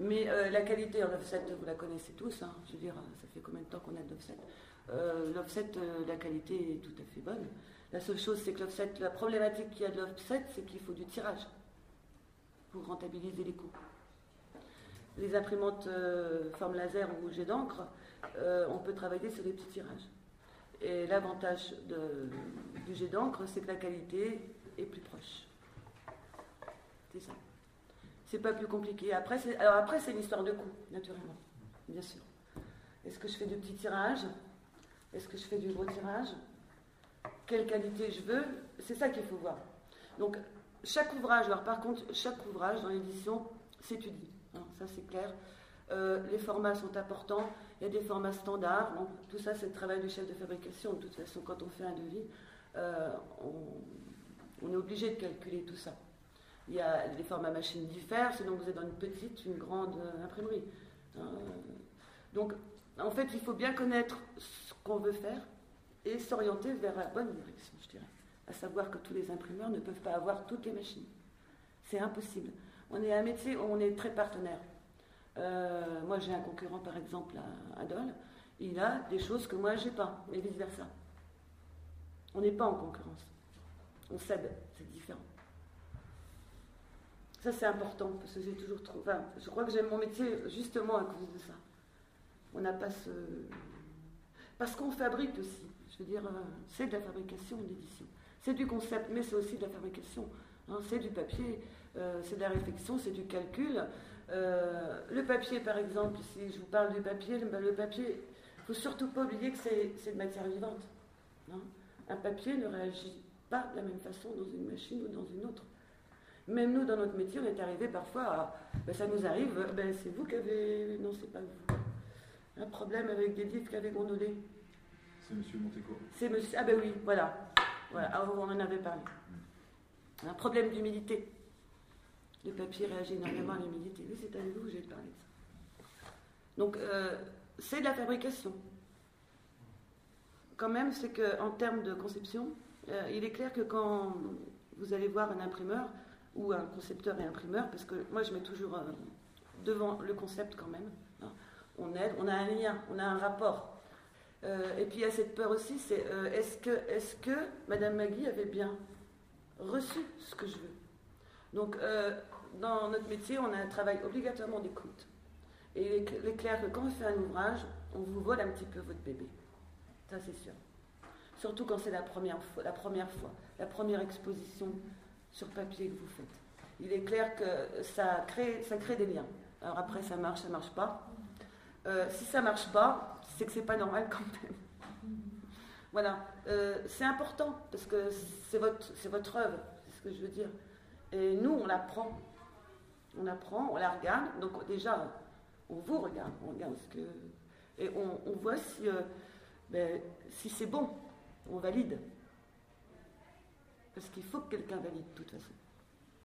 Mais la qualité en offset, vous la connaissez tous, hein, je veux dire, ça fait combien de temps qu'on a de l'offset. L'offset, la qualité est tout à fait bonne. La seule chose, c'est que l'offset, la problématique qu'il y a de l'offset, c'est qu'il faut du tirage pour rentabiliser les coûts. Les imprimantes forme laser ou jet d'encre, on peut travailler sur des petits tirages. Et l'avantage du jet d'encre, c'est que la qualité est plus proche. C'est ça. C'est pas plus compliqué. Après, c'est une histoire de coût, naturellement, bien sûr. Est-ce que je fais du petit tirage? Est-ce que je fais du gros tirage? Quelle qualité je veux? C'est ça qu'il faut voir. Donc, chaque ouvrage, alors par contre, chaque ouvrage dans l'édition s'étudie. Hein, ça, c'est clair. Les formats sont importants. Il y a des formats standards. Bon, tout ça, c'est le travail du chef de fabrication. De toute façon, quand on fait un devis, on est obligé de calculer tout ça. Il y a des formats machines diffèrent, sinon vous êtes dans une petite, une grande imprimerie. Donc, en fait, il faut bien connaître ce qu'on veut faire et s'orienter vers la bonne direction, je dirais. À savoir que tous les imprimeurs ne peuvent pas avoir toutes les machines. C'est impossible. On est un métier où on est très partenaire. Moi, j'ai un concurrent, par exemple, à Dole. Il a des choses que moi, je n'ai pas, et vice-versa. On n'est pas en concurrence. On cède, c'est différent. Ça, c'est important, parce que j'ai toujours trouvé... Enfin, je crois que j'aime mon métier justement à cause de ça. On n'a pas ce... Parce qu'on fabrique aussi. Je veux dire, c'est de la fabrication, l'édition. C'est du concept, mais c'est aussi de la fabrication. Hein, c'est du papier, c'est de la réflexion, c'est du calcul. Le papier, par exemple, si je vous parle du papier, le papier, il ne faut surtout pas oublier que c'est de matière vivante. Hein. Un papier ne réagit pas de la même façon dans une machine ou dans une autre. Même nous, dans notre métier, on est arrivé parfois à... ça nous arrive, c'est vous qui avez... Non, c'est pas vous. Un problème avec des livres qui avaient gondolé. C'est monsieur Monteco. C'est monsieur... Ah oui, voilà. Ah, on en avait parlé. Un problème d'humidité. Le papier réagit énormément à l'humidité. Oui, c'est avec vous que j'ai parlé de ça. Donc, c'est de la fabrication. Quand même, c'est qu'en termes de conception, il est clair que quand vous allez voir un imprimeur, ou un concepteur et imprimeur, parce que moi je mets toujours devant le concept quand même. Hein. On aide, on a un lien, on a un rapport. Et puis il y a cette peur aussi, c'est est-ce que Madame Magui avait bien reçu ce que je veux? Donc dans notre métier, on a un travail obligatoirement d'écoute. Et il est clair que quand on fait un ouvrage, on vous vole un petit peu votre bébé. Ça c'est sûr. Surtout quand c'est la première fois, la première exposition sur papier que vous faites. Il est clair que ça crée des liens. Alors après, ça marche pas. Si ça marche pas, c'est que c'est pas normal quand même. Voilà. C'est important, parce que c'est votre œuvre, c'est ce que je veux dire. Et nous, on la prend. On la regarde. Donc déjà, on vous regarde. On regarde ce que... Et on voit si c'est bon. On valide. Parce qu'il faut que quelqu'un valide, de toute façon.